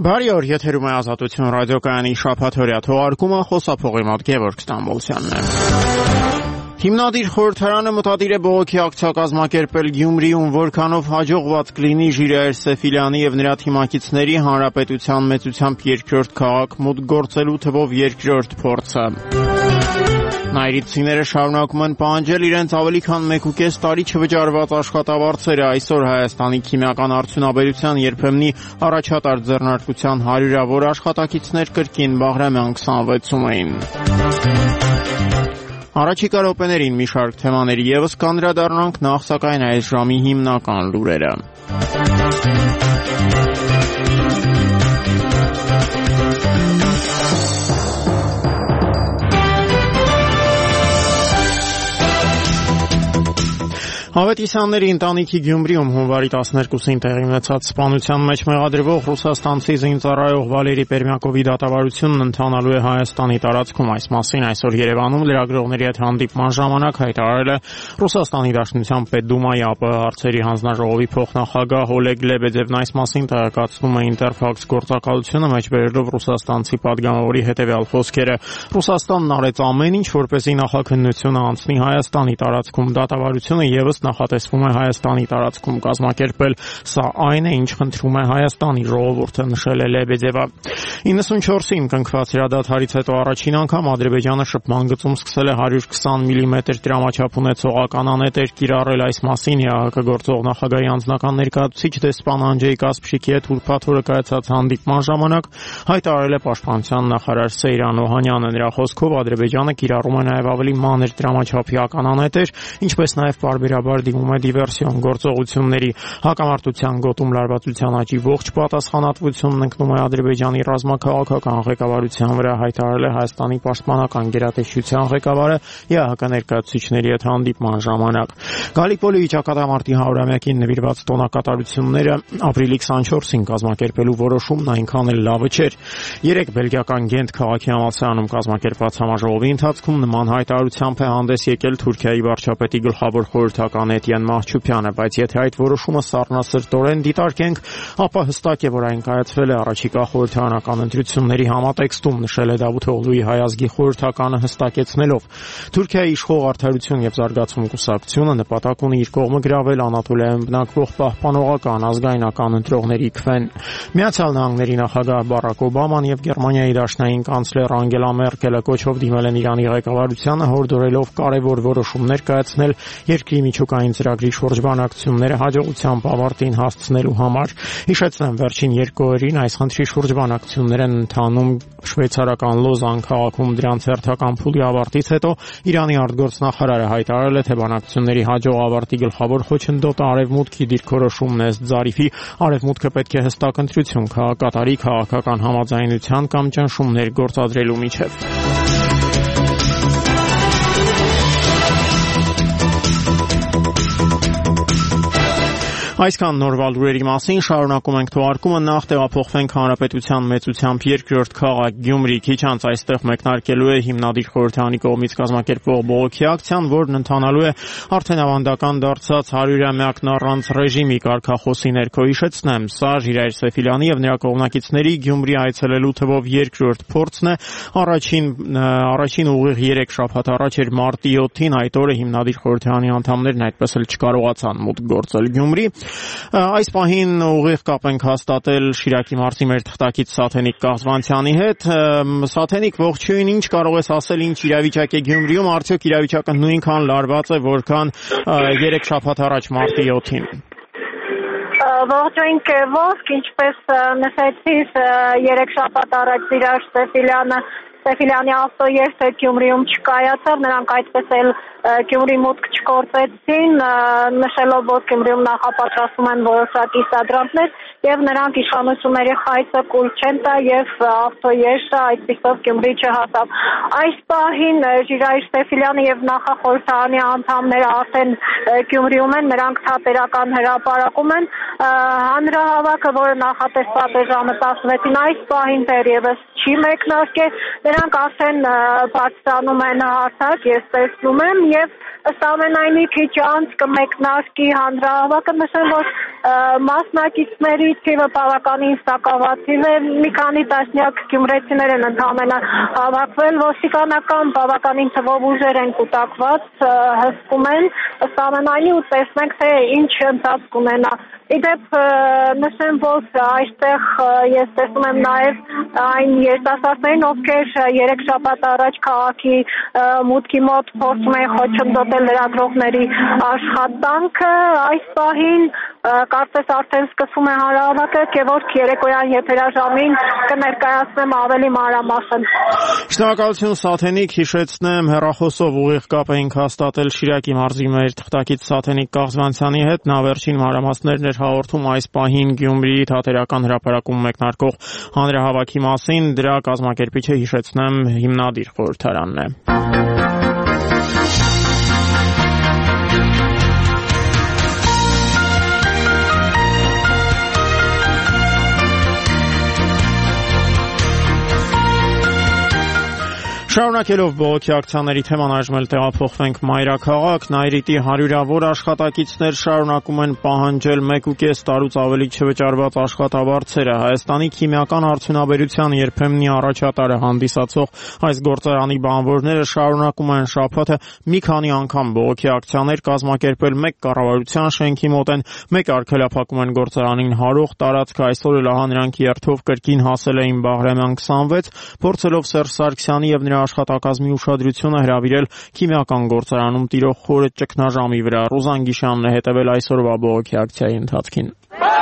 Բարի օր, եթերում է Ազատություն ռադիոկայանի շաբաթօրյա թողարկումը, խոսափողի մոտ Գևորգ Ստամբոլցյանն է։ Հիմնադիր խորհրդարանը մտադիր է բողոքի ակցիա կազմակերպել Գյումրիում, որքանով հաջողված կլինի Ժիրայր Սեֆիլյանի եւ նրա թիմակիցների հանրապետության մեծությամբ երկրորդ քաղաք մուտք գործելու թվով երկրորդ փորձը։ Նայրիցիները շարունակում են պահանջել իրենց ավելի քան 1.5 տարի չվճարված աշխատավարձերը։ Այսօր Հայաստանի քիմիական արդյունաբերության երբեմնի առաջատար ձեռնարկության 100-ավոր աշխատակիցներ կրկին Բաղրամյան 26-ում էին։ Առաջիկա րոպեներին մի շարք թեմաների ևս կանդրադառնանք, նախ սակայն այս ժամի հիմնական լուրերը։ Ավետիսյանների ընտանիքի Գյումրիում հունվարի 12-ին տեղի ունեցած սպանության մեջ մեղադրվող ռուսաստանցի զինծառայող Վալերի Պերմյակովի դատավարությունն ընթանալու է Հայաստանի տարածքում։ Այս մասին այսօր Երևանում լրագրողների հետ հանդիպման ժամանակ հայտարարել է Ռուսաստանի Դաշնության Պետդումայի ԱՊՀ հարցերի հանձնաժողովի փոխնախագահ Օլեգ Լեբեդևն։ Այս մասին տեղեկացնում է Ինտերֆաքս գործակալությունը, մեջբերելով ռուսաստանցի падգամավորի հետևյալ խոսքերը. Ռուսաստանն արեց ամեն ինչ, որպեսզի նախաքննությունը անցնի Հայաստանի տարածքում։ Դատավարությունը ևս նախատեսվում է Հայաստանի տարածքում կազմակերպել։ Սա այն է, ինչ խնդրում է Հայաստանի ժողովուրդը, նշել է Լեբեդևը։ 94-ին կնքված հրադադարից հետո առաջին անգամ Ադրբեջանը շփման գծում սկսել է 120 մմ դրամաչափ ունեցող ականանետեր կիրառել։ Այս մասին ԵԱՀԿ գործող նախագահի անձնական ներկայացուցիչ դեսպան Անջեյ Կասպշիկի հետ ուրբաթ օրը կայացած հանդիպման ժամանակ հայտարարել է պաշտպանության նախարար Սեյրան Օհանյանը։ Նրա խոսքով Ադրբեջանը կիրառում է նաև ավելի մանր դրամաչափի ականանետեր, ինչպես նաև պարբերաբար դիմում է դիվերսիոն գործողությունների։ Հակամարտության գոտում լարվածության աճի ողջ պատասխանատվությունն ընկնում է Ադրբեջանի ռազմաքաղաքական ղեկավարության վրա, հայտարարել է Հայաստանի պաշտպանական գերատեսչության ղեկավարը ԵԱՀԿ ներկայացուցիչների հետ հանդիպման ժամանակ։ Գալիպոլի ճակատամարտի 100-ամյակին նվիրված տոնակատարությունները ապրիլի 24-ին կազմակերպելու որոշումն այնքան էլ լավը չէր։ Երեք բելգիական Գենտ քաղաքի համալսարանում կազմակերպված համաժողովի ընթացքում նման հայտարարությամբ է հանդես եկել Թուրքիայի վարչապետի գլխավոր խորհրդական Էտիեն Մահչուփյանը, բայց եթե այդ որոշումը սառնասրտորեն դիտարկենք, ապա հստակ է, որ այն կայացվել է առաջիկա խորհրդարանական ընտրությունների համատեքստում, նշել է Դավութօղլուի հայազգի խորհրդականը հստակեցնելով. Թուրքիայի իշխող Արդարություն եւ զարգացում կուսակցությունը նպատակ ունի իր կողմը գրավել Անատոլիայում բնակվող պահպանողական ազգայնական ընտրողների քվեն։ Միացյալ Նահանգների նախագահ Բարակ Օբաման եւ Գերմանիայի դաշնային կանցլեր Անգելա Մերկելը կոչով դիմել են Իրանի ղեկավարությանը, հորդորելով կարևոր որոշումներ կայացնել երկրի միջուկային ծրագրի շուրջ բանակցությունները հաջողությամբ ավարտին հասցնելու համար։ Հիշեցնեմ, վերջին 2 օրերին այս խնդրի շուրջ բանակցություններ են ընթանում շվեյցարական Լոզան քաղաքում։ Դրանց հերթական փուլի ավարտից հետո Իրանի արտգործնախարարը հայտարարել է, թե բանակցությունների հաջող ավարտի գլխավոր խոչընդոտը Արևմուտքի դիրքորոշումն է Զարիֆի Արևմուտքը պետք է հստակ ընտրություն կատարի քաղաքական համաձայնության կամ ճնշումներ գործադրելու միջև։ Այսքան նորվա լուրերի մասին, շարունակում ենք թողարկումը, նախ տեղափոխվենք հանրապետության մեծությամբ երկրորդ քաղաք Գյումրի։ Քիչ անց այստեղ մեկնարկելու է հիմնադիր խորհրդարանի կողմից կազմակերպվող բողոքի ակցիան, որն ընթանալու է արդեն ավանդական դարձած 100-ամյակն առանց ռեժիմի կարգախոսի ներքո։ Հիշեցնեմ, սա Ժիրայր Սեֆիլյանի եւ նրա կողմնակիցների Գյումրի այցելելու թվով երկրորդ փորձն է։ Առաջին ուղիղ 3 շաբաթ առաջ էր մարտի 7-ին, այդ օրը հիմնադիր խորհրդարանի անդամներն այդպես էլ չկարողացան մուտք գործել Գյումրի։ Այս պահին ուղիղ կապ ենք հաստատել Շիրակի մարզի մեր թղթակից Սաթենիկ Կաղզվանցյանի հետ։ Սաթենիկ, ողջույն, ինչ կարող ես ասել, ինչ իրավիճակ է Գյումրիում, արդյոք իրավիճակը նույնքան լարված է, որքան 3 շաբաթ առաջ մարտի 7-ին։ Ողջույն Գևորգ, ինչպես նշեցիր, 3 շաբաթ առաջ Ժիրայր Սեֆիլյանի ավտոերթը Գյումրիում չկայացավ, նրանք այդպես էլ Գյումրի մուտք չգործեցին, նշելով, որ Գյումրիում նախապատրաստում են որոշակի սադրանքներ եւ նրանք իշխանությունների խայծը կուլ չեն տա եւ ավտոերթը այդպիսով Գյումրի չհասավ։ Այս պահին Ժիրայր Սեֆիլյանը եւ նախախորհրդարանի անդամները արդեն Գյումրիում են, նրանք թատերական հրապարակում են։ Հանրահավաքը, որը նախատեսված է ժամը 16-ին, այս պահին դեռևս չի մեկնարկել, նրանք արդեն բարձրանում են հարթակ, ես տեսնում եմ, եւ ըստ ամենայնի քիչ անց կմեկնարկի հանրահավաքը, նշեմ, որ Մասնակիցների թիվը բավականին սակավաթիվ է, մի քանի տասնյակ գյումրեցիներ են ընդհանրապես հավաքվել, ոստիկանական բավականին թվով ուժեր են կուտակված, հսկում են, ըստ ամենայնի ու տեսնենք, թե ինչ ընթացք ունենա։ Իդեպ նշեմ, որ այստեղ ես տեսնում եմ նաև այն երիտասարդներին, ովքեր 3 շաբաթ առաջ քաղաքի մուտքի մոտ փորձում են խոչընդոտել լրագրողների աշխատանքը, այս պահին կարծես արդեն սկսվում է հանրահավաքը, Գևորգ երեկոյան եթերաժամին կներկայացնեմ ավելի մանրամասն։ Շնորհակալություն Սաթենիկ, հիշեցնեմ հեռախոսով ուղիղ կապ էինք հաստատել Շիրակի մարզի մեր թղթակից Սաթենիկ Կաղզվանցյանի հետ, նա վերջին մանրամասներն էր հաղորդում այս պահին Գյումրիի Թատերական հրապարակում մեկնարկող հանրահավաքի մասին, դրա կազմակերպիչը հիշեցնեմ հիմնադիր խորհրդարանն է։ Շարունակելով բողոքի ակցիաների թեման այժմ էլ տեղափոխվենք մայրաքաղաք, Նայրիտի հարյուրավոր աշխատակիցներ շարունակում են պահանջել 1.5 տարուց ավելի չվճարված աշխատավարձերը։ Հայաստանի քիմիական արդյունաբերության երբեմնի առաջատարը հանդիսացող այս գործարանի բանվորները շարունակում են շաբաթը մի քանի անգամ բողոքի ակցիաներ կազմակերպել մեկ կառավարության շենքի մոտ են, մեկ արգելափակում են գործարանին հարող տարածքը, այսօր էլ ահա նրանք երթով կրկին հասել էին Բաղրամյան 26, փորձելով Սերժ Սարգսյանի եւ նրա աշխատակազմի ուշադրությունը հրավիրել քիմիական գործարանում տիրող խորը ճգնաժամի վրա։ Ռուզան Գիշյանն է հետևել այսօրվա բողոքի ակցիայի ընթացքին։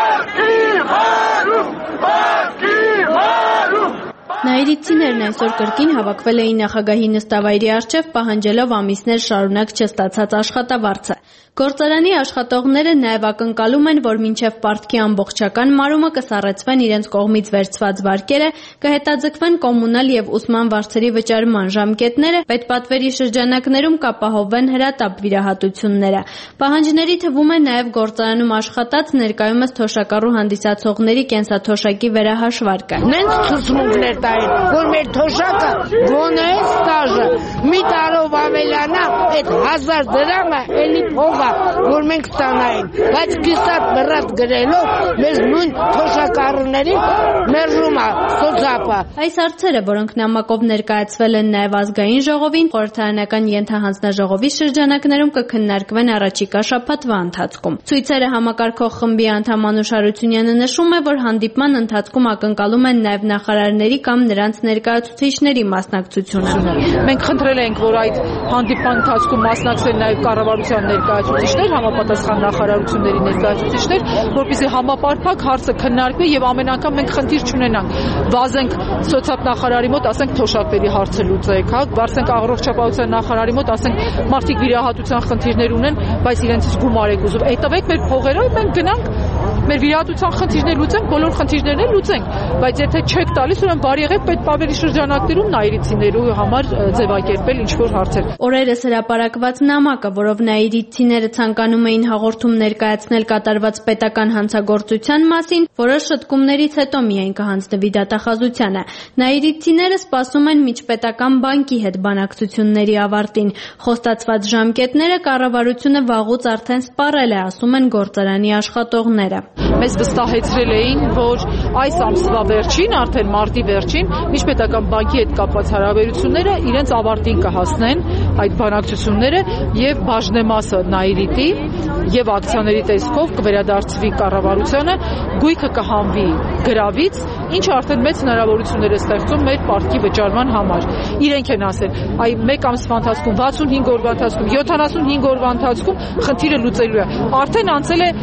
Նայիրիցիներն այսօր կրկին հավաքվել էին նախագահի նստավայրի առջև պահանջելով ամիսներ շարունակ չստացած աշխատավարձը։ Գործարանի աշխատողները նաև ակնկալում են, որ մինչև պարտքի ամբողջական մարումը կսառեցվեն իրենց կողմից վերցված վարկերը, կհետաձգվեն կոմունալ եւ ուսման վարձերի վճարման ժամկետները, պետպատվերի շրջանակներում կապահովվեն հրատապ վիրահատությունները։ Պահանջների թվում է նաև գործարանում աշխատած ներկայումս թոշակառու հանդիսացողների կենսաթոշակի վերահաշվարկը։ Նենց ցուցմունքներ տային, որ մեր թոշակը գոնե ստաժը մի տարով ավելանա, այդ 1000 դրամը էլի փող որ մենք ստանային, բայց կիսատ բռատ գրելով մեզ նույն թոշակառուներին մերժում է սոցապը։ Այս հարցերը, որոնք նամակով ներկայացվել են նաև ազգային ժողովին, խորհրդարանական ենթահանձնաժողովի շրջանակներում կքննարկվեն առաջիկա շաբաթվա ընթացքում։ Ցույցերը համակարգող խմբի անդամ Անուշ Հարությունյանը նշում է, որ հանդիպման ընթացքում ակնկալում են նաև նախարարների կամ նրանց ներկայացուցիչների մասնակցությունը։ Մենք խնդրել ենք, որ այդ հանդիպման ընթացքում մասնակցեն նաև կառավարության ներկայացուցիչներ, համապատասխան նախարարությունների ներկայացուցիչներ, որպեսզի համապարփակ հարցը քննարկվի եւ ամեն անգամ մենք խնդիր չունենանք։ Վազենք սոցիալ նախարարի մոտ, ասենք թոշակների հարցը լուծեք, հա, վարսենք առողջապահության նախարարի մոտ, ասենք մարդիկ վիրահատության խնդիրներ ունեն, բայց իրենցից գումար եք ուզում։ Այդտեղ մեր փողերը մենք գնանք մեր վիրահատության խնդիրներ լուծենք, բոլոր խնդիրներն էլ լուծենք, բայց եթե չեք տալիս, ուրեմն բարի եղեք պետպատվերի շրջանակներում նայիրիցիներու համար ձևակերպել ինչ-որ հարցեր։ Օրերս հրապարակված նամակը, որով նայիրիցիները ցանկանում էին հաղորդում ներկայացնել կատարված պետական հանցագործության մասին, որոշ շտկումներից հետո միայն կհանձնվի դատախազությանը։ Նայիրիցիները սպասում են միջպետական բանկի հետ բանակցությունների ավարտին։ Խոստացված ժամկետները կառավարությունը վաղուց արդեն սպառել է, ասում են գործարանի աշխատողները։ Մեզ վստահեցրել էին, որ այս ամսվա վերջին, արդեն մարտի վերջին, միջպետական բանկի հետ կապված հարաբերությունները իրենց ավարտին կհասնեն այդ բանակցությունները եւ բաժնեմասը Նայիրիտի եւ ակցիաների տեսքով կվերադարձվի կառավարությանը, գույքը կհանվի գրավից, ինչը արդեն մեծ հնարավորություններ է ստեղծում մեր պարտքի վճարման համար։ Իրենք են ասել, այ մեկ ամսվա ընթացքում, 65 օրվա ընթացքում, 75 օրվա ընթացքում խնդիրը լուծելու է։ Արդեն անցել է,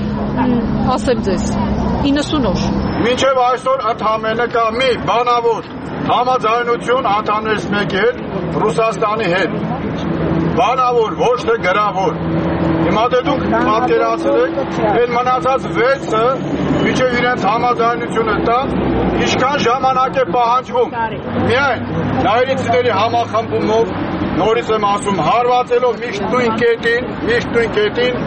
ասեմ ձեզ, 90 օր։ Մինչև այսօր ընդհանրապես կա մի բանավոր համաձայնություն անդամներից մեկի հետ Ռուսաստանի հետ։ Բանավոր, ոչ թե գրավոր։ Հիմա դե դուք պատկերացրեք, այդ մնացած 6-ը մինչև իրենց համաձայնությունը տան, ինչքան ժամանակ է պահանջվում։ Միայն նայիրիցիների համախմբումով, նորից եմ ասում, հարվածելով միշտ նույն կետին,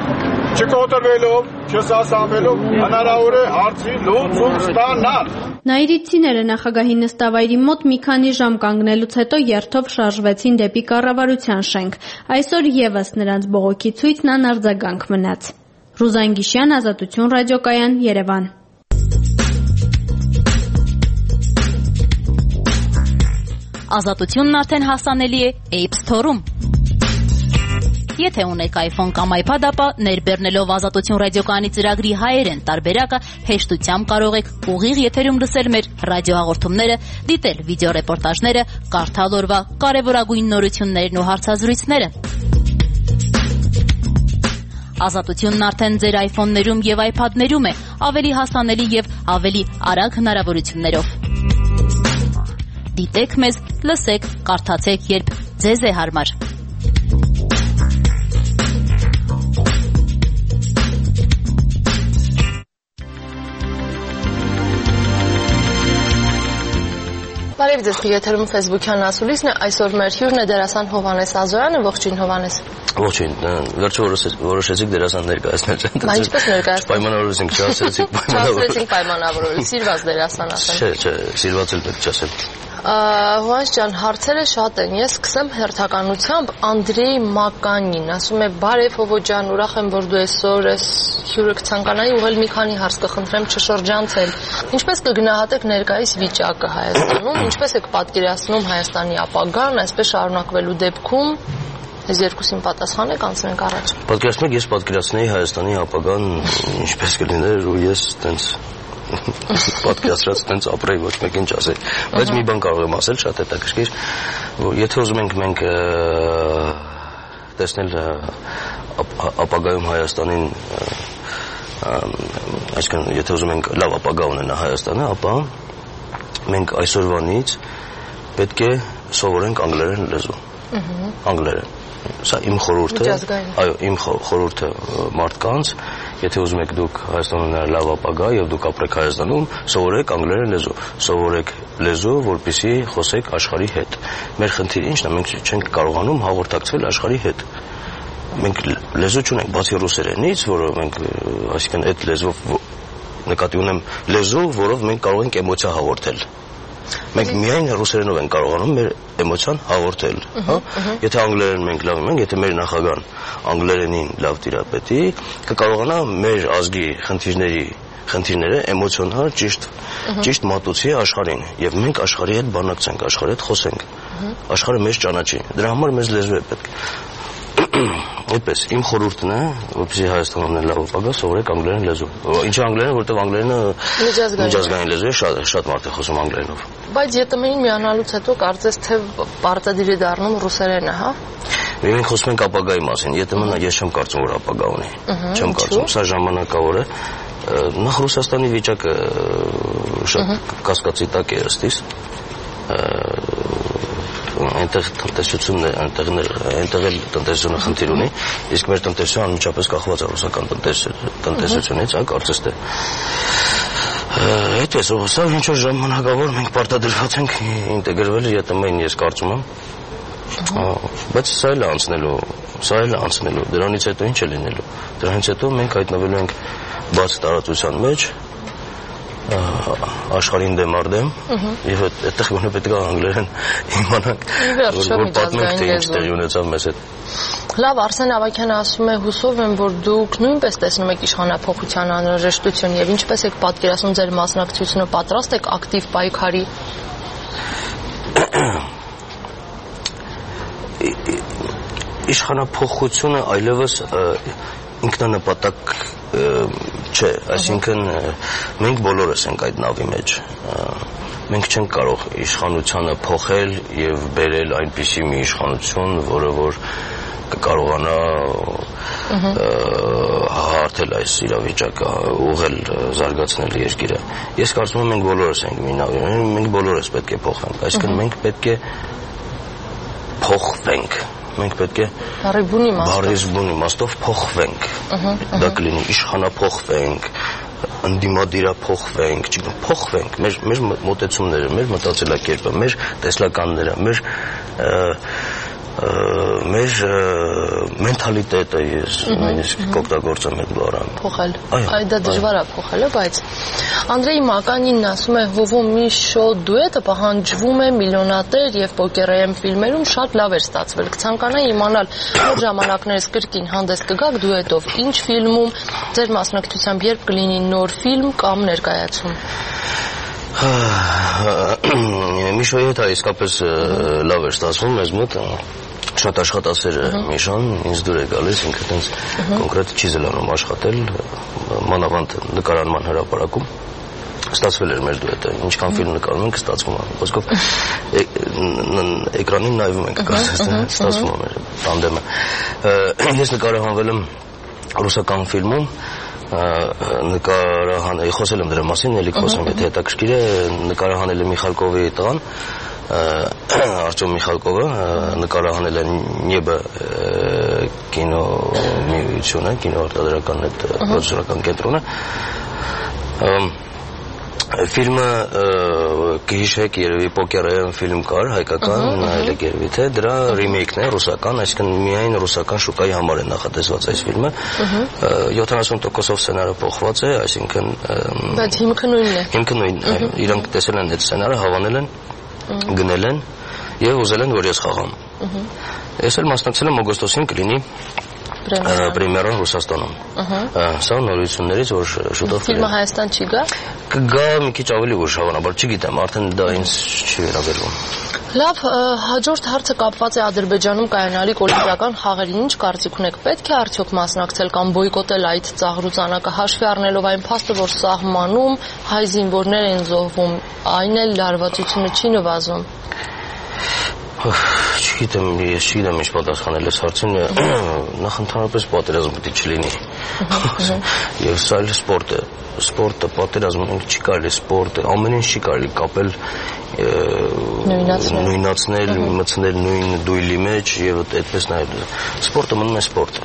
չկոտրվելով, չսասանվելով, հնարավոր է հարցի լուծում ստանալ։ Նայիրիցիները նախագահի նստավայրի մոտ մի քանի ժամ կանգնելուց հետո երթով շարժվեցին դեպի կառավարության շենք։ Այսօր եւս նրանց բողոքի ցույցն անարձագանք մնաց։ Ռուզան Գիշյան, Ազատություն ռադիոկայան, Երևան։ Ազատությունն արդեն հասանելի է App Store-ում։ Եթե ունեք iPhone կամ iPad, ապա ներբեռնելով Ազատություն ռադիոկայանի ծրագրի հայերեն տարբերակը հեշտությամբ կարող եք ուղիղ եթերում լսել մեր ռադիոհաղորդումները, դիտել վիդեոռեպորտաժները, կարդալ օրվա կարևորագույն նորություններն ու հարցազրույցները։ Ազատությունն արդեն ձեր iPhone-ներում եւ iPad-ներում է, ավելի հասանելի եւ ավելի արագ հնարավորություններով։ Դիտեք մեզ, լսեք, կարդացեք, երբ ձեզ է հարմար։ Բարև ձեզ, եթերում Facebook-յան ասուլիսն է, այսօր մեր հյուրն է դերասան Հովհաննես Ազոյանը, ողջույն Հովհաննես։ Ողջույն, վերջը որոշեցիք դերասան ներկայացնել։ Բա ինչպես ներկայացնել։ Պայմանավորվեցինք, չասեցինք պայմանավորվել, սիրված դերասան ասել։ Չէ, սիրված էլ պետք չասել։ Հովհաննես ջան, հարցերը շատ են, ես սկսեմ հերթականությամբ Անդրեյ Մականին, ասում է բարև Հովո ջան, ուրախ եմ, որ դու այսօր ես հյուրը կցանկանայի ուղղել մի քանի հարց կխնդրեմ չշրջանցել։ Ինչպես կգնահատեք ներկայիս վիճակը Հայաստանում, ինչպես եք պատկերացնում Հայաստանի ապագան, այսպես շարունակվելու դեպքում, այս երկուսին պատասխանեք, անցնենք առաջ։ Պատկերացնեք, ես պատկերացնեի Հայաստանի ապագան ինչպես կլիներ ու ես տենց պատկերացրած տենց ապրեի, ոչ մեկին չասեի, բայց մի բան կարող եմ ասել շատ հետաքրքիր, որ եթե ուզում ենք մենք տեսնել ապագայում Հայաստանին, այսինքն եթե ուզում ենք լավ ապագա ունենա Հայաստանը, ապա մենք այսօրվանից պետք է սովորենք անգլերեն լեզու, անգլերեն, սա իմ խորհուրդը, այո, իմ խորհուրդը մարդկանց, եթե ուզում եք դուք Հայաստանում ունենալ լավ ապագա եւ դուք ապրեք Հայաստանում, սովորեք անգլերեն լեզու, սովորեք լեզու, որպեսզի խոսեք աշխարհի հետ։ Մեր խնդիրը ի՞նչն է, մենք չենք կարողանում հաղորդակցվել աշխարհի հետ։ Մենք լեզու չունենք, բացի ռուսերենից, որը մենք, այսինքն այդ լեզվով նկատի ունեմ լեզու, որով մենք կարող ենք էմոցիա հաղորդել։ Մենք միայն ռուսերենով ենք կարողանում մեր էմոցիան հաղորդել, հա? Եթե անգլերեն մենք լավ ունենք, եթե մեր նախագահան անգլերենին լավ տիրապետի, կկարողանա մեր ազգի խնդիրները էմոցիոնալ ճիշտ մատուցի աշխարհին, եւ մենք աշխարհի հետ բանակցենք, աշխարհի հետ խոսենք, աշխարհը մեզ ճանաչի։ Դրա համար մեզ լեզու է պետք։ Այդպես, իմ խորհուրդն է, որպեսզի Հայաստանում լավ ապագա, սովորեք անգլերեն լեզու։ Ինչի անգլերեն, որտեղ անգլերենը միջազգային լեզու է, շատ մարդ է խոսում անգլերենով։ Բայց ԵՏՄ-ին միանալուց հետո կարծես թե պարտադիր է դառնում ռուսերենը, հա։ Մենք խոսում ենք ապագայի մասին, ԵՏՄ-ն ես չեմ կարծում, որ ապագա ունի։ Չեմ կարծում, սա ժամանակավոր է։ Նախ Ռուսաստանի վիճակը շատ կասկածի տակ է ըստիս։ Այնտեղ տնտեսությունն է, այնտեղ էլ տնտեսությունը խնդիր ունի, իսկ մեր տնտեսությունը անմիջապես կախված է ռուսական տնտեսությունից, կարծես թե։ Այդպես, սա ինչ որ ժամանակավոր մենք պարտադրված ենք ինտեգրվել ԵՏՄ-ին, ես կարծում եմ, բայց սա էլ է անցնելու, դրանից հետո ինչ է լինելու, դրանից հետո մենք հայտնվելու ենք բաց տարածության մեջ, աշխարհին դեմ արդեմ եւ այդտեղ գոնե պետք է անգլերեն իմանանք որ պատմենք թե ինչ տեղի ունեցավ մեզ հետ։ Լավ, Արսեն Ավագյանը ասում է հուսով եմ, որ դուք նույնպես տեսնում եք իշխանափոխության անհրաժեշտություն եւ ինչպես եք պատկերացնում ձեր մասնակցությունը, պատրաստ եք ակտիվ պայքարի։ Իշխանափոխությունը այլևս ինքնանպատակ չէ, այսինքն մենք բոլորս ենք այդ նավի մեջ, մենք չենք կարող իշխանությանը փոխել եւ բերել այնպիսի մի իշխանություն, որը որ կկարողանա հարթել այս իրավիճակը, ուղղել, զարգացնել երկիրը։ Ես կարծում եմ մենք բոլորս ենք մի նավի, մենք բոլորս պետք է փոխվենք, այսինքն մենք պետք է փոխվենք։ Մենք պետք է բարիզբուն իմաստով փոխվենք, դա կլինի իշխանափոխվենք, ընդդիմադիրափոխվենք, փոխվենք մեր մոտեցումները, մեր մտածելակերպը, մեր տեսլականները, մեր մենթալիտետը ես նույնիսկ կօգտագործեմ այդ բառը։ Փոխել։ Այ դա դժվար է փոխելը, բայց Անդրեյ Մականինն ասում է Հովո մի շոու դուետը պահանջվում է միլիոնատեր եւ պոկերայեմ ֆիլմերում շատ լավ էր ստացվել։ Կցանկանայի իմանալ որ ժամանակներս կրկին հանդես կգաք դուետով, ինչ ֆիլմում ձեր մասնակցությամբ երբ կլինի նոր ֆիլմ կամ ներկայացում։ Միշոյի հետ իսկապես լավ էր ստացվում մեզ մոտ, շատ աշխատասեր է Միշան, ինձ դուր է գալիս, ինքը տենց կոնկրետ չի զլանում աշխատել, մանավանդ նկարանման հրապարակում ստացվել էր մեր դուետը, ինչքան ֆիլմ նկարում ենք ստացվում է, ոսկով էկրանին նայվում ենք, ստացվում է մեր տանդեմը։ Ես նկարահանվել եմ ռուսական ֆիլմում, խոսել եմ դրա մասին, էլի խոսեմ, եթե հետաքրքիր է, նկարահանել է Միխալկովի տղան, Արտյոմ Միխալկովը, նկարահանել է Նեբը կինոմիությունը, կինոարտադրական պրոդյուսերական կենտրոնը։ Ֆիլմը կհիշեք երևի Պոկերային ֆիլմ կար, հայկական, նայել եք երևի թե, դրա ռիմեյքն է, ռուսական, այսինքն միայն ռուսական շուկայի համար է նախատեսված այս ֆիլմը, 70%-ով սցենարը փոխված է, այսինքն բայց հիմքը նույնն է։ Հիմքը նույնն է, իրանք տեսել են այդ սցենարը, հավանել են, գնել են եւ ուզել են, որ ես խաղամ։ Ես էլ մասնակցել եմ օգոստոսին կլինի պրեմիերան Ռուսաստանում։ Սա նորություններից, որ շուտով ֆիլմը Հայաստան չի գա։ Կգա մի քիչ ավելի ուշ, հավանաբար, չգիտեմ, արդեն դա ինձ չի վերաբերվում։ Լավ, հաջորդ հարցը կապված է Ադրբեջանում կայանալիք օլիմպիական խաղերին, ինչ կարծիք ունեք, պետք է արդյոք մասնակցել կամ բոյկոտել այդ ծաղրուծանակը, հաշվի առնելով այն փաստը, որ սահմանում հայ զինվորներ են զոհվում, այն էլ լարվածությունը չի նվազում։ Չգիտեմ, ես չգիտեմ ինչ պատասխանել այս հարցին, նախ ընդհանրապես պատերազմ պետք է չլինի։ Եվ սա էլ սպորտ է, սպորտը, պատերազմը չի կարելի, սպորտը, ամեն ինչ չի կարելի կապել, նույնացնել, մտցնել նույն դույլի մեջ եւ այդպես նայել։ Սպորտը մնում է սպորտ։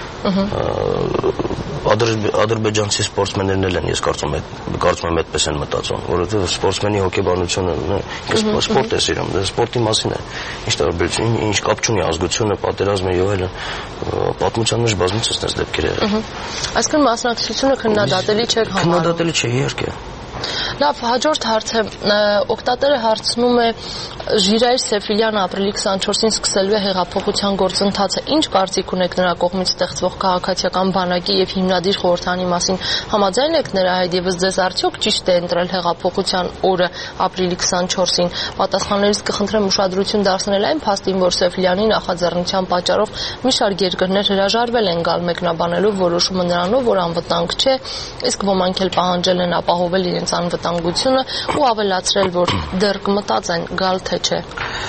Ադրբեջանցի սպորտսմեններն էլ են, ես կարծում եմ այդպես են մտածում, որովհետև սպորտսմենի հոգեբանությունը սպորտ է սիրում, դա սպորտի մասին է, ինչ տարբերություն, ինչ կապ չունի ազգությունը, պատերազմը եւ այլն, պատմության մեջ բազմիցս այս դեպքեր եղել։ Այսինքն մասնակցությունը քննադատելի չէ համարում։ Քննադատելի չէ, իհարկե։ Լավ, հաջորդ հարցը օգտատերը հարցնում է Ժիրայր Սեֆիլյանը ապրիլի 24-ին սկսելու է հեղափոխության գործընթացը։ Ինչ կարծիք ունեք նրա կողմից ստեղծվող քաղաքացիական բանակի եւ հիմնադիր խորհրդանի մասին։ Համաձայն եք նրա հետ եւս ձեզ արդյոք ճիշտ է ընտրել հեղափոխության օրը ապրիլի 24-ին։ Պատասխաններից կխնդրեմ ուշադրություն դարձնել այն փաստին, որ Սեֆիլյանի նախաձեռնության պատճառով մի շարք երկրներ հրաժարվել են գալ մեկնաբանելով որոշումը նրանով, որ անվտանգ չէ, իսկ ոմանք էլ պահանջել են ապահովել իրենց անվտանգությունը ու ավելացրել, որ դեռ կմտած են գալ թե չէ։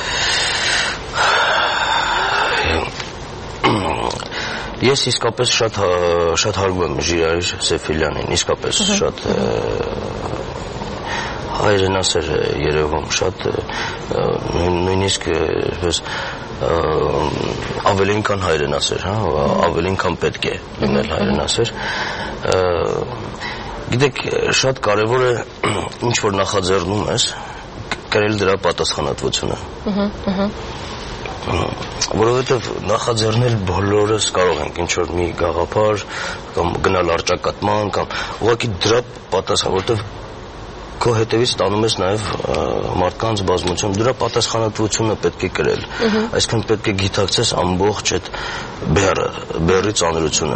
Ես իսկապես շատ հարգում եմ Ժիրայր Սեֆիլյանին, իսկապես շատ հայրենասեր երևում, շատ նույնիսկ ավելին քան հայրենասեր, ավելին քան պետք է լինել հայրենասեր։ Գիտեք, շատ կարևոր է ինչ որ նախաձեռնում ես, կրել դրա պատասխանատվությունը։ Որովհետև նախաձեռնել բոլորս կարող ենք ինչ որ մի գաղափար կամ գնալ առճակատման կամ ուղղակի դրա պատասխան, որովհետև քո հետևից տանում ես նաև մարդկանց բազմություն, դրա պատասխանատվությունը պետք է կրել։ Այսինքն պետք է գիտակցես ամբողջ այդ բեռի ծանրությունը։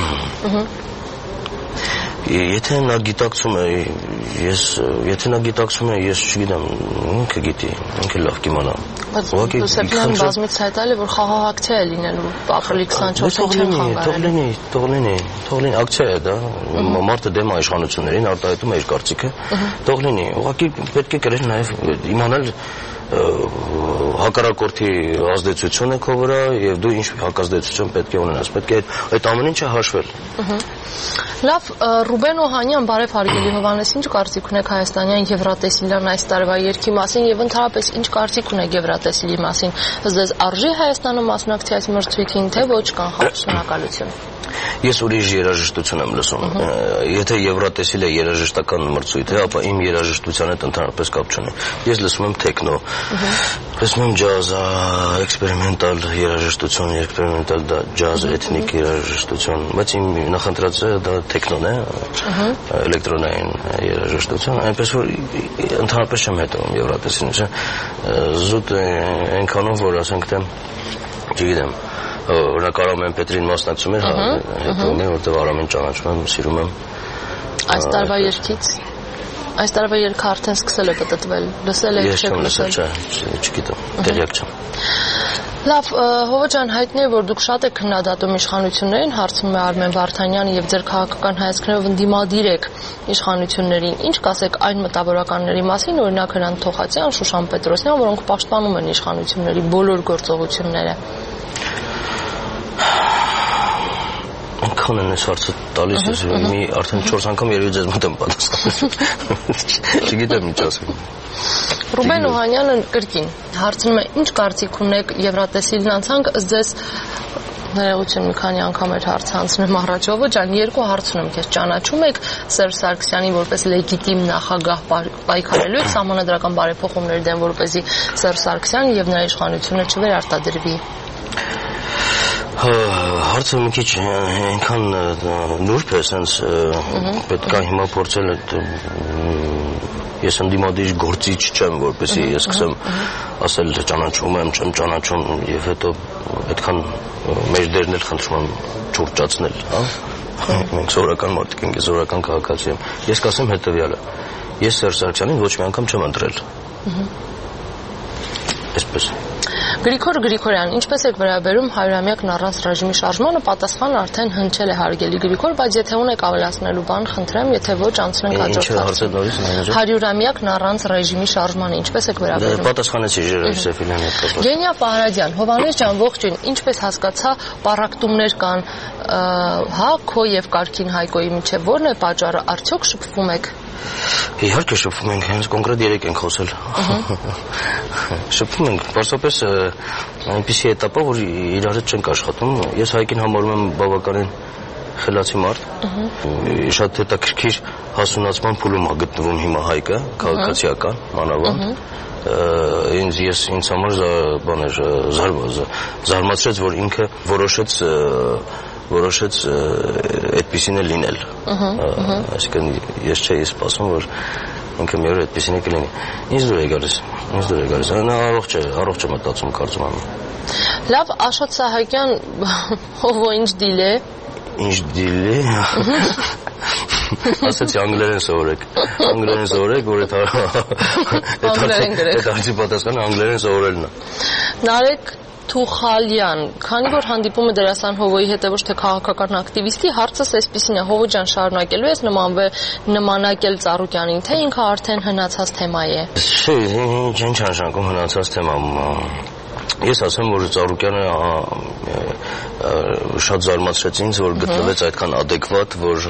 Եթե նա գիտակցում է, ես չգիտեմ, ինքը գիտի, ինքը լավ կիմանա։ Բայց Սեֆիլյանը բազմից հայտարարել է, որ խաղաղ ակցիա է լինելու ապրիլի 24-ին չեն խաղարել։ Թող լինի, ակցիա է դա, մարդը դեմ է իշխանություններին, արտահայտում է իր կարծիքը, թող լինի, ուղղակի պետք է կրել նաև իմանալ հակառակորդի ազդեցությունը քո վրա եւ դու ինչ հակազդեցություն պետք է ունենաս, պետք է այդ ամեն ինչը հաշվել։ Լավ, Ռուբեն Օհանյան, բարև հարգելի Հովհաննես, ինչ կարծիք ունեք հայաստանյան Եվրատեսիլյան այս տարվա երգի մասին եւ ընդհանրապես ինչ կարծիք ունեք Եվրատեսիլի մասին։ Ձեզ արժի Հայաստանը մասնակցի այս մրցույթին, թե ոչ, կանխապ շնորհակալություն։ Ես ուրիշ երաժշտություն եմ լսում։ Եթե Եվրատեսիլը երաժշտական մրցույթ է, ապա իմ երաժշտության հետ ընդհանրապես կապ չունի։ Ես լսում եմ թեքնո, լսում եմ ջազ, էքսպերիմենտալ երաժշտություն, էքսպերիմենտալ ջազ, էթնիկ երաժշտություն, բայց իմ նախընտրածը դա թեքնոն է, էլեկտրոնային երաժշտություն, այնպես որ ընդհանրապես չեմ հետևում Եվրատեսիլին, զուտ այնքանով, որ ասենք թե, չգիտեմ, Օրինակ Արամեն Պետրին մասնակցում էր, հետո որտեղ Արամեն ճանաչում եմ, սիրում եմ։ Այս տարվա երգից Այս տարվա երգը արդեն սկսել է պտտվել, լսել եք, չեք լսել։ Չգիտեմ, տեղյակ չեմ։ Լավ, Հովո ջան, հայտնի է, որ դուք շատ եք քննադատում իշխանություններին, հարցնում է Արմեն Վարդանյանը, եւ ձեր քաղաքական հայացքներով ընդդիմադիր եք իշխանություններին։ Ինչ կասեք այն մտավորականների մասին, օրինակ Հրանտ Թոխացյան, Շուշան Պետրոսյան, որոնք պաշտպանում են իշխանությունների բոլոր գործողությունները։ Այնքան են այս հարցը տալիս ես, մի արդեն 4 անգամ երևի ձեզ մոտ եմ պատասխանել։ Չգիտեմ ինչ ասեմ։ Ռուբեն Օհանյանը կրկին հարցնում է, ինչ կարծիք ունեք Եվրատեսիլն անցանք, ձեզ ներողություն մի քանի անգամ էր հարց հանձնում առաջ Հովո ջան, երկու հարց ունեմ քեզ, ճանաչում եք Սերժ Սարգսյանին որպես լեգիտիմ նախագահ պայքարելու եք սահմանադրական բարեփոխումների դեմ, որպեսզի Սերժ Սարգսյանը եւ նրա իշխանությունը չվերարտադրվի։ Հարցը մի քիչ այնքան նուրբ է, ասենց պետք է հիմա փորձել ես ընդդիմադիր գործիչ չեմ, որպեսզի ես սկսեմ ասել ճանաչում եմ, չեմ ճանաչում եւ հետո այդքան մեր դերն էլ խնդրում եմ չուրճացնել, հա։ Մենք սովորական մարդիկ ենք, սովորական քաղաքացի եմ։ Ես կասեմ հետեւյալը. ես Սերժ Սարգսյանին ոչ մի անգամ չեմ ընտրել։ Այսպես Գրիգոր Գրիգորյան, ինչպես եք վերաբերում 100-ամյակն առանց ռեժիմի շարժմանը, պատասխանը արդեն հնչել է հարգելի Գրիգոր, բայց եթե ունեք ավելացնելու բան, խնդրեմ, եթե ոչ, անցնենք հաջորդ հարցին։ 100-ամյակն առանց ռեժիմի շարժմանը, ինչպես եք վերաբերում։ Պատասխանեցի Ժիրայր Սեֆիլյանի հետ կապված։ Գենիա Պահարադյան, Հովհաննես ջան, ողջույն, ինչպես հասկացա, պառակտումներ կան, հա, քո եւ Կարքին Հայկոյի միջեւ, ո՞րն է պատճառը, արդյոք շփվում եք։ Իհարկե շփվում ենք, հենց կոնկրետ 3 ենք խոսել։ Շփվում ենք, պարզապես այնպիսի էտապա, որ իրար հետ չենք աշխատում։ Ես Հայկին համարում եմ բավականին խելացի մարդ։ Շատ հետաքրքիր հասունացման փուլում է գտնվում հիմա Հայկը, քաղաքացիական, մանավանդ։ Ինձ համար բան էր զարմացրեց, որ ինքը որոշեց այդպիսին է լինել։ Այսինքն ես չէի սպասում, որ ինքը մի օր այդպիսին է կլինի։ Ինձ դուր է գալիս։ Նա առողջ է մտածում, կարծում եմ։ Լավ, Աշոտ Սահակյան, Հովո ինչ դիլ է։ Ինչ դիլ է։ Ասացի անգլերեն սովորեք, որ այդ հարցի պատասխանը անգլերեն սովորելն է։ Նարեկ Թուխալյան, քանի որ հանդիպումը դերասան Հովոյի հետ է ոչ թե քաղաքական ակտիվիստի, հարցս այսպեսին է, Հովո ջան, շարունակելու ես նմանակել Ծառուկյանին, թե ինքը արդեն հնացած թեմա է։ Ինչ նշանակում հնացած թեմա։ Ես ասեմ, որ Ծառուկյանը շատ զարմացրեց ինձ, որ գտնվեց այդքան adekvat, որ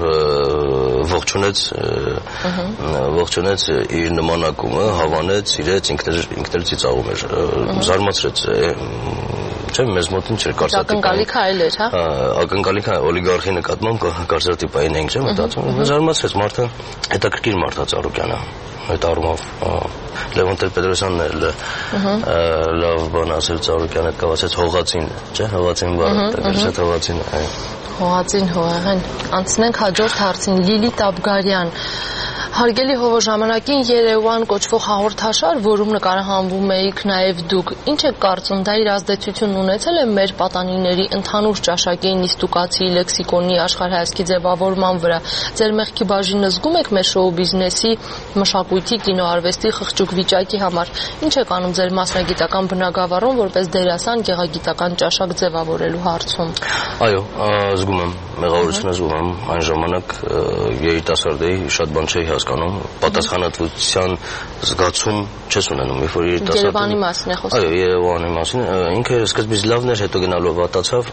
ողջունեց իր նմանակումը, հավանեց, իրեց, ինքն էլ ծիծաղում էր։ Զարմացրեց, չէ՞, մեզ մոտ ինչ էր կարծրատիպային։ Ակնկալիք այլ էր, հա։ Ակնկալիք օլիգարխի նկատմամբ կարծրատիպային ենք, չէ՞, մտածում։ Զարմացրեց, մարդը հետաքրքիր մարդ է Ծառուկյանը։ Այդ առումով Լևոն Տեր-Պետրոսյանն էլ լավ բան ասել Ծառուկյանը հետ կապված հողացին, չէ՞, հողացին բառը, շատ հողացին, այո։ Հողացին հողեղեն։ Անցնենք հաջորդ հարցին, Լիլիթ Աբգարյան։ Հարգելի Հովո, ժամանակին Երևան կոչվող հաղորդաշար, որում նկարահանվում էիք նաև դուք, ինչ եք կարծում, դա իր ազդեցությունն ունեցել է մեր պատանիների ընդհանուր ճաշակի, նիստուկացի, լեքսիկոնի, աշխարհայացքի ձևավորման վրա։ Ձեր մեղքի բաժինը զգում եք մեր շոու բիզնեսի, մշակույթի, կինոարվեստի խղճուկ վիճակի համար։ Ինչ եք անում ձեր մասնագիտական բնագավառում, որպես դերասան գեղագիտական ճաշակ ձևավորելու հարցում։ Այո, զգում եմ, մեղավորությունը զգում եմ, այն ժամանակ երիտասարդ էի, շատ բան չէի հասկանում, պատասխանատվության զգացում չես ունենում, երբ որ երիտասարդ Երևանի մասին է խոսքը։ Այո, Երևանի մասին, ինքը սկզբից լավն էր, հետո գնալով վատացավ։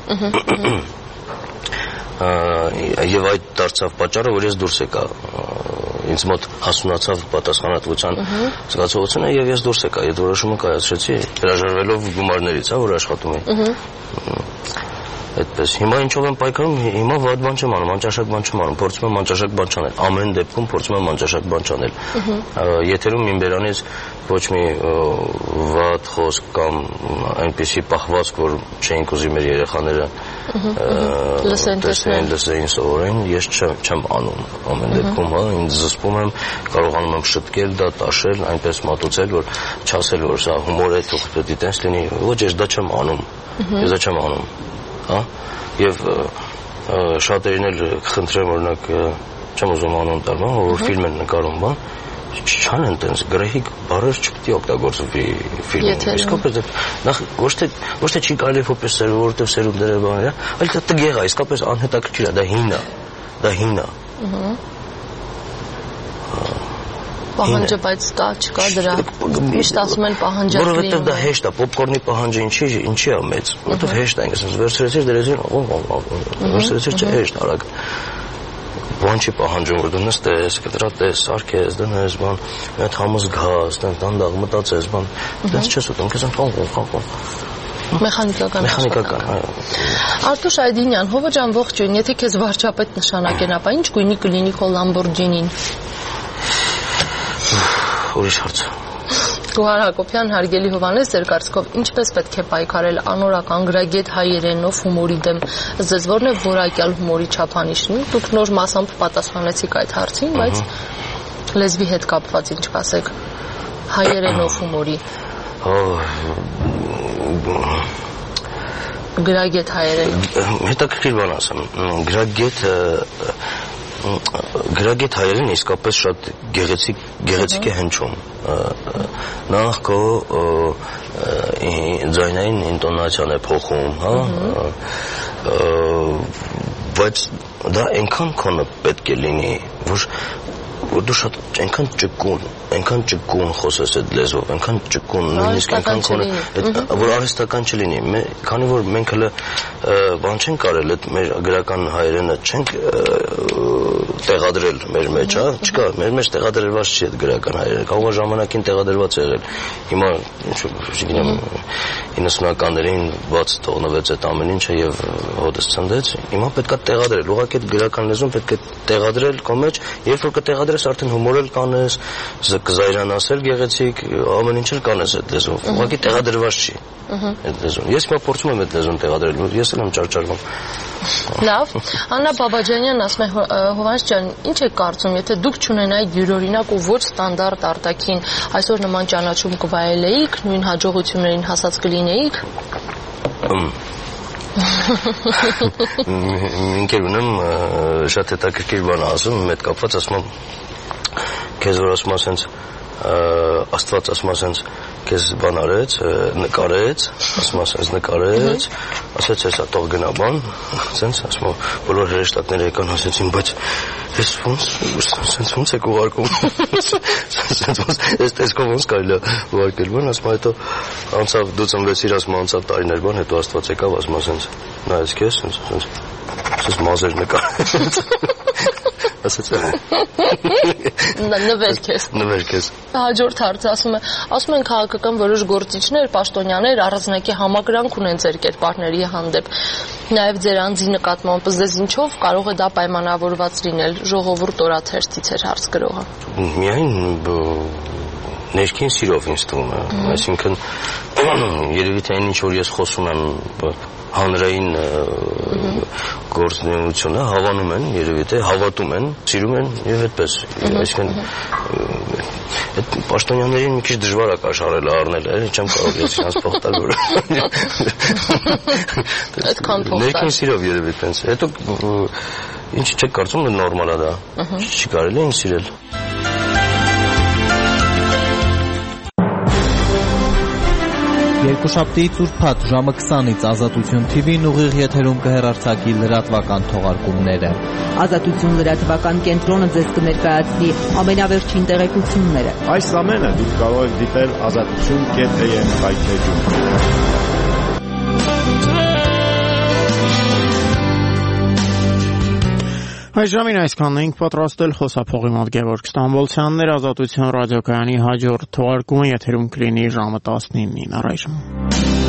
Եվ այդ դարձավ պատճառը, որ ես դուրս եկա, ինձ մոտ հասունացավ պատասխանատվության զգացողությունը եւ ես դուրս եկա, այդ որոշումը կայացրեցի, հրաժարվելով գումարներից, հա, որ աշխատում էի։ Այդպես, հիմա ինչով եմ պայքարում, հիմա վատ բան չեմ անում, անճաշակ բան չեմ անում, փորձում եմ անճաշակ բան չանել, ամեն դեպքում փորձում եմ անճաշակ բան չանել։ Եթերում իմ բերանից ոչ մի վատ խոսք կամ այնպիսի պահվածք, որ չէինք ուզի մեր երեխաները լսեին, սովորեն, ես չեմ անում ամեն դեպքում, հա, ինձ զսպում եմ, կարողանում եմ շտկել դա, տաշել, այնպես մատուցել, որ չասել, որ սա հումոր է, թող պետք է տենց լինի, ոչ, ես դա չեմ անում, ես դա չեմ անում։ հա, եւ շատերին էլ խնդրեմ օրինակ չեմ ուզում անուն տալ, որ ֆիլմ են նկարում, բան չան են տենց գրեհիկ բառեր չպետք է օգտագործվի ֆիլմում։ Իսկապես նախ ոչ թե չի կարելի որպես որովհետև սերունդները բաներ, այլ դա տգեղ է, իսկապես անհետաքրքիր է, դա հին է։ Պահանջը բայց կա, չկա դրա։ Միշտ ասում են պահանջը։ Որովհետև դա հեշտ է, պոպկորնի պահանջը ինչի է մեծ, որովհետև հեշտ է, այսինքն վերցրեցիր դրեցիր, վերցրեցիր չէ հեշտ արագ։ Բան չի պահանջում, որ դու նստես, կտրա տես, սարքես, դնես, բան, մի հատ համոզ գաս, դանդաղ մտածես, բան, դες չես ուտում, քեզ անկոն։ Մեխանիկական, այո։ Արտուշ Այդինյան, Հովո ջան, ողջույն, եթե քեզ վարչապետ նշանակեն, ապա ինչ գույնի կլինի քո Լամբորջինին։ Ուրիշ հարց։ Գոհար Հակոբյան, հարգելի Հովհաննես, ձեր կարծիքով ինչպես պետք է պայքարել անորակ անգրագետ հայերենով հումորի դեմ, ձեզ որն է որակյալ հումորի չափանիշն։ Դուք նոր մասամբ պատասխանեցիք այդ հարցին, բայց լեզվի հետ կապված ինչ կասեք հայերենով հումորի։ Գրագետ հայերեն։ Հետաքրքիր բան ասեմ, գրագետ հայերեն իսկապես շատ գեղեցիկ է հնչում։ Նախ քո ձայնային ինտոնացիան է փոխում, հա, բայց դա այնքան քոնը պետք է լինի, որ դու շատ այնքան ճկուն խոսես այդ լեզվով, այնքան ճկուն, նույնիսկ այնքան քոնը, որ արհեստական չլինի, քանի որ մենք հələ բան չենք կարել, այդ մեր գրական հայերենը չենք տեղադրել մեր մեջ, հա, չկա, մեր մեջ տեղադրված չի այդ գրական հայերենը, կարող է ժամանակին տեղադրված եղել, հիմա չգիտեմ 90-ականներին բաց թողնվեց այդ ամեն ինչը եւ հոդս ցնդեց, հիմա պետքա տեղադրել, ուղղակի այդ գրական լեզուն պետք է տեղադրել քո մեջ, երբ որ կտեղադրես արդեն հումոր էլ կանես, կզայրանաս էլ գեղեցիկ, ամեն ինչ էլ կանես այդ լեզուն, ուղղակի տեղադրված չի այդ լեզուն։ Ես հիմա փորձում եմ այդ լեզուն տեղադրել, ես էլ եմ ճարճարվում։ Լավ, Աննա Բաբաջանյանն ասում է Հովհաննես ջան, ինչ եք կարծում, եթե դուք չունենայիք յուրօրինակ ու ոչ ստանդարտ արտաքին, այսօր նման ճանաչում կվայելեիք, նույն հաջողություններին հասած կլինեիք։ Ինքեր ունեմ շատ հետաքրքիր բան ասում, մեծ կապված ասում եմ քեզ որ ասում ասենց Աստված ասում ասենց քեզ բան արեց, նկարեց, ասում ասենց նկարեց, ասեց հեսա տող գնա բան, ասենց ասում բոլոր հրեշտակները եկան ասեցին, բայց ես ոնց եք ուղարկում, ես տեսքով ոնց կարելի է ուղարկել բան, ասում հետո անցավ դու ծնվեցիր, ասում անցավ տարիներ բան, հետո Աստված եկավ, ասում ասենց նայեց քեզ, ասենց մազեր նկարեց, ասեց նվեր քեզ։ Հաջորդ հարցը ասում են քաղաքական որոշ գործիչներ, պաշտոնյաներ առանձնակի համակրանք ունեն ձեր կերպարների հանդեպ, նաև ձեր անձի նկատմամբ, ձեզ ինչով կարող է դա պայմանավորված լինել, ժողովուրդ օրաթերթից էր հարց գրողը։ Միայն ներքին սիրով ինձ թվում է, այսինքն երևի թե այն ինչ որ ես խոսում եմ հանրային գործունեությունը հավանում են, երևի թե հավատում են, սիրում են եւ այդպես, այսինքն այդ պաշտոնյաներին մի քիչ դժվար է կաշառել առնել, էլի չեմ կարող ես իրանց փող տալ որ այդքան փող տալ։ Ներքին սիրով երևի տենց։ Հետո ինչ չեք կարծում որ նորմալ է դա։ Չի կարելի ինձ սիրել։ Երկուշաբթի ծուրփաթ ժամը 20-ից Ազատություն TV-ն ուղիղ եթերում կհեռարձակի լրատվական թողարկումները։ Ազատություն լրատվական կենտրոնը ձեզ կներկայացնի ամենավերջին տեղեկությունները։ Այս ամենը դուք կարող եք դիտել azatutun.am վայրէջում։ Այս ժամին այսքանն ենք պատրաստել խոսափողի մոտ Գևորգ Ստամբոլցյաններ, Ազատություն ռադիոկայանի հաջորդ թողարկումը եթերում կլինի ժամը 19-ին առայժմ։